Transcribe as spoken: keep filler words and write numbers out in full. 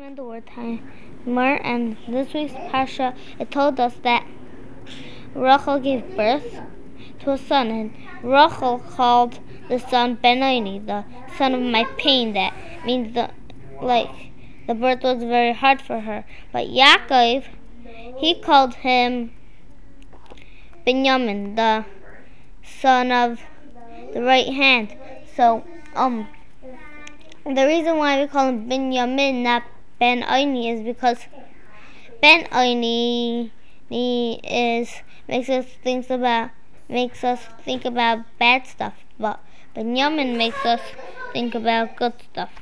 in the word timer, and this week's Pasha, it told us that Rachel gave birth to a son, and Rachel called the son Benoni, the son of my pain. That means the like the birth was very hard for her. But Yaakov, he called him Benjamin, the son of the right hand. So um the reason why we call him Benjamin, not Ben Oni, is because Ben Oni is makes us think about makes us think about bad stuff, but Benjamin makes us think about good stuff.